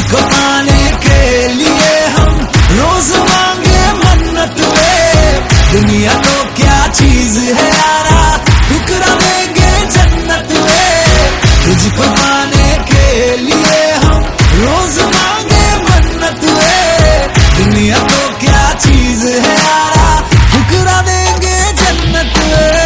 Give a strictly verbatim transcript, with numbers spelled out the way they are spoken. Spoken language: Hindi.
को पाने के लिए हम रोज मांगे मन्नत वे, दुनिया को